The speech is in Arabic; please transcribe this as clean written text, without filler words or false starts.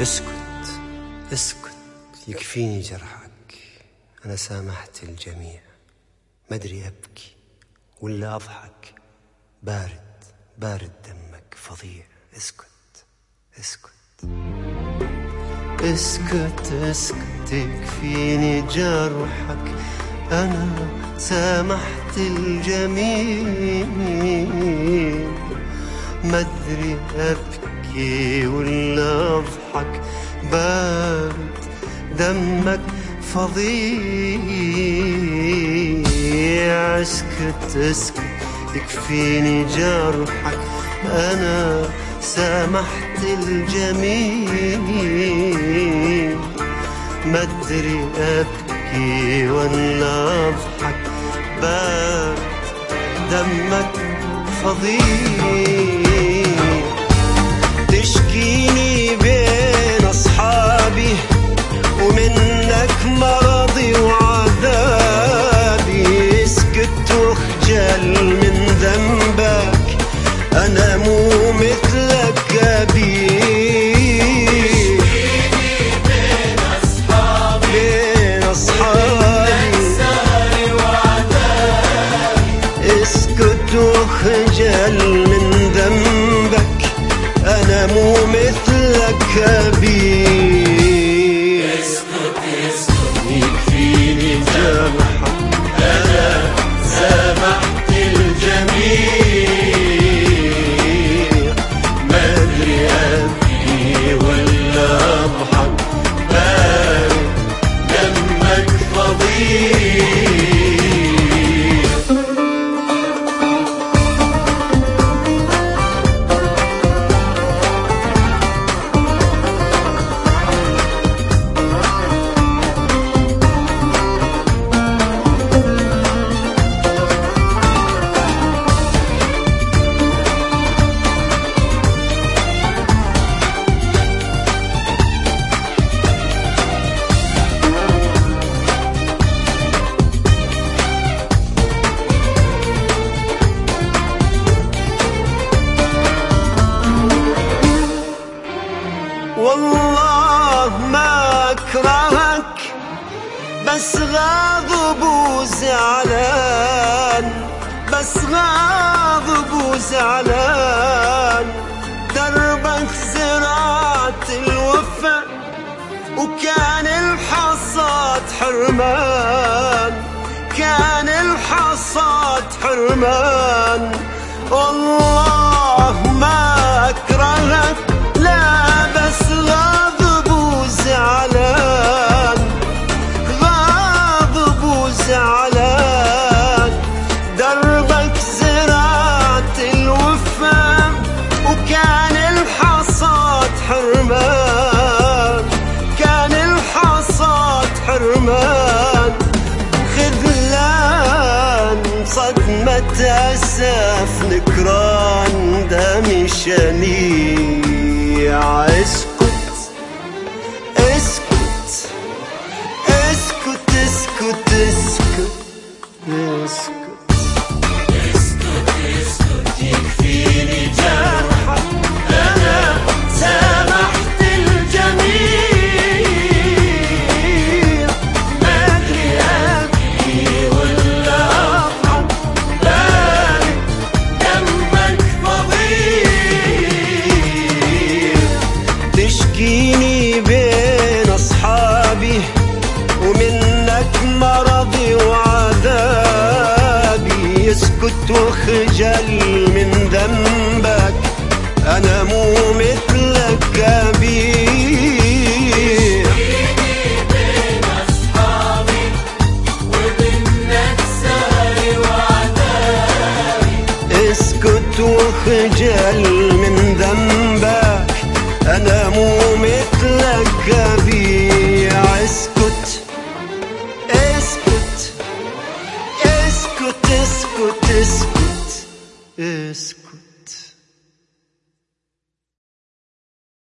اسكت اسكت، يكفيني جرحك، أنا سامحت الجميع. ما أدري أبكي ولا أضحك، بارد دمك فظيع. اسكت اسكت اسكت اسكت، يكفيني جرحك، أنا سامحت الجميع. ما أدري أبكي ولا أضحك، بارد دمك فظيع. اسكت اسكت، يكفيني جرحك، أنا سامحت الجميع. ما أدري أبكي ولا أضحك، بارد دمك فظيع. تشكيني بين أصحابي ومنك مرضي وعذابي. اسكت واخجل من ذنبك، أنا مو مثلك كبير. بين أصحابي اسكت واخجل من ذنبك، أنا مو مثلك كبير. اسكت اسكت، يكفيني جرحك، أنا سامحت الجميع. ما أدري أبكي ولا أضحك، بارد دمك فظيع. والله ما أكرهك، بس غاضب وزعلان، بس غاضب وزعلان. دربك زرعت الوفا وكان الحصاد حرمان، كان الحصاد حرمان. والله ما أكرهك، لا بس غاضب وزعلان، غاضب وزعلان. دربك زرعت الوفا وكان الحصاد حرمان، كان الحصاد حرمان. خذلان صدمة أسف نكران دمي شنيع. اسكت اسكت اسكت اسكت اسكت اسكت اسكت اسكت، يكفيني جرحك، أنا سامحت الجميع. ما أدري أبكي ولا أضحك، بارد دمك فظيع. تشكيني بين أصحابي ومنك مرضي وعذابي. اسكت واخجل من ذنبك، أنا مو مثلك كبير. بين أصحابي ومنك سهري وعذابي. اسكت واخجل من ذنبك، أنا مو مثلك كبير. اسكت اسكت اسكت اسكت اسكت اسكت.